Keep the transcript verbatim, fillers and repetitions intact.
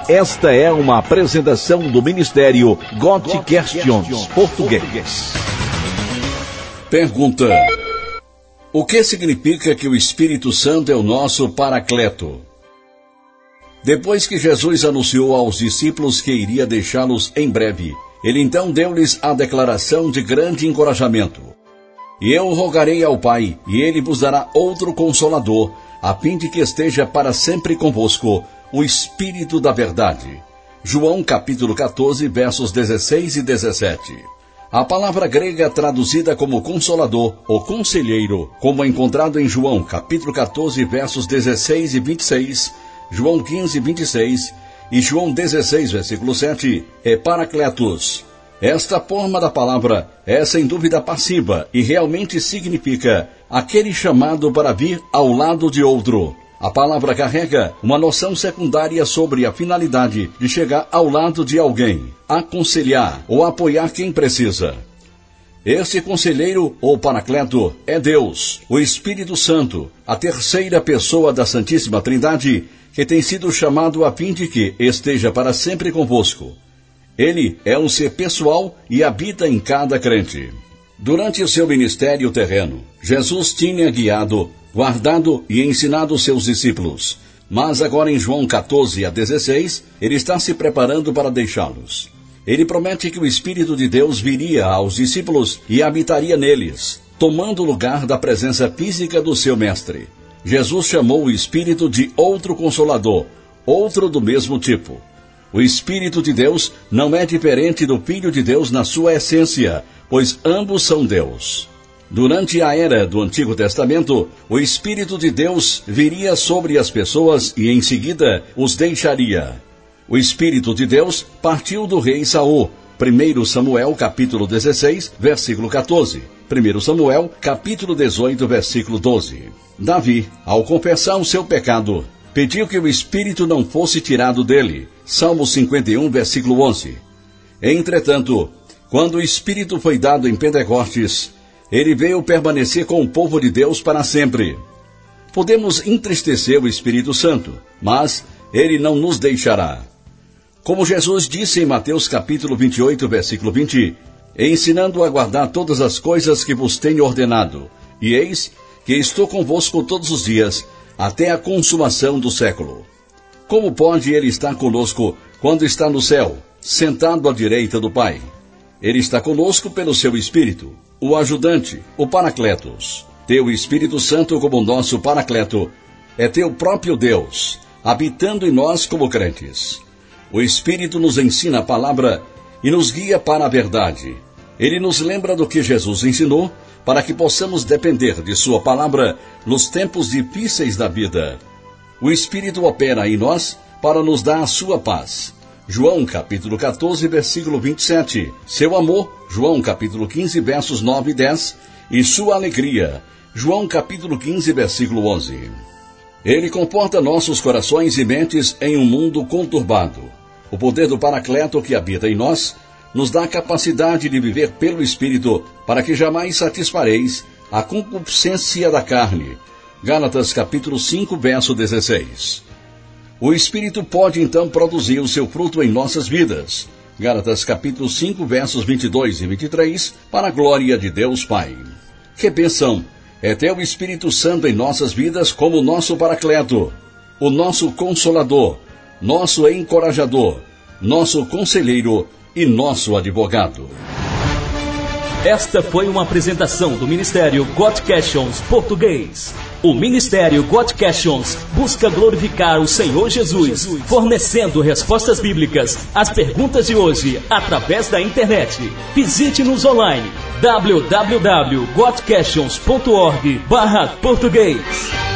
Esta é uma apresentação do Ministério Got Questions Português. Pergunta: o que significa que o Espírito Santo é o nosso Paracleto? Depois que Jesus anunciou aos discípulos que iria deixá-los em breve, ele então deu-lhes a declaração de grande encorajamento: e eu rogarei ao Pai, e ele vos dará outro Consolador, a fim de que esteja para sempre convosco, o Espírito da Verdade. João capítulo catorze, versos dezesseis e dezessete. A palavra grega traduzida como Consolador ou Conselheiro, como encontrado em João capítulo catorze, versos dezesseis e vinte e seis, João quinze, vinte e seis e João dezesseis, versículo sete, é Paracletos. Esta forma da palavra é sem dúvida passiva e realmente significa aquele chamado para vir ao lado de outro. A palavra carrega uma noção secundária sobre a finalidade de chegar ao lado de alguém, aconselhar ou apoiar quem precisa. Este conselheiro ou Paracleto é Deus, o Espírito Santo, a terceira pessoa da Santíssima Trindade, que tem sido chamado a fim de que esteja para sempre convosco. Ele é um ser pessoal e habita em cada crente. Durante o seu ministério terreno, Jesus tinha guiado, guardado e ensinado seus discípulos. Mas agora em João catorze a dezesseis, ele está se preparando para deixá-los. Ele promete que o Espírito de Deus viria aos discípulos e habitaria neles, tomando o lugar da presença física do seu mestre. Jesus chamou o Espírito de outro Consolador, outro do mesmo tipo. O Espírito de Deus não é diferente do Filho de Deus na sua essência, pois ambos são Deus. Durante a era do Antigo Testamento, o Espírito de Deus viria sobre as pessoas e em seguida os deixaria. O Espírito de Deus partiu do rei Saul, primeiro Samuel capítulo dezesseis, versículo catorze, primeiro Samuel capítulo dezoito, versículo doze. Davi, ao confessar o seu pecado, pediu que o Espírito não fosse tirado dele, Salmo cinquenta e um, versículo onze. Entretanto, quando o Espírito foi dado em Pentecostes, ele veio permanecer com o povo de Deus para sempre. Podemos entristecer o Espírito Santo, mas ele não nos deixará. Como Jesus disse em Mateus capítulo vinte e oito, versículo vinte, ensinando a guardar todas as coisas que vos tenho ordenado, e eis que estou convosco todos os dias, até a consumação do século. Como pode ele estar conosco quando está no céu, sentado à direita do Pai? Ele está conosco pelo seu Espírito, o ajudante, o Paracletos. Teu Espírito Santo como nosso Paracleto é teu próprio Deus, habitando em nós como crentes. O Espírito nos ensina a palavra e nos guia para a verdade. Ele nos lembra do que Jesus ensinou para que possamos depender de sua palavra nos tempos difíceis da vida. O Espírito opera em nós para nos dar a sua paz. João capítulo catorze, versículo vinte e sete. Seu amor, João capítulo quinze, versos nove e dez. E sua alegria, João capítulo quinze, versículo onze. Ele comporta nossos corações e mentes em um mundo conturbado. O poder do Paracleto que habita em nós nos dá a capacidade de viver pelo Espírito para que jamais satisfareis a concupiscência da carne. Gálatas capítulo cinco, verso dezesseis. O Espírito pode então produzir o seu fruto em nossas vidas. Gálatas capítulo cinco, versos vinte e dois e vinte e três, para a glória de Deus Pai. Que bênção é ter o Espírito Santo em nossas vidas como nosso Paracleto, o nosso Consolador, nosso encorajador, nosso conselheiro e nosso advogado. Esta foi uma apresentação do Ministério Got Questions Português. O Ministério Got Questions busca glorificar o Senhor Jesus, fornecendo respostas bíblicas às perguntas de hoje através da internet. Visite-nos online w w w ponto got questions ponto org barra português.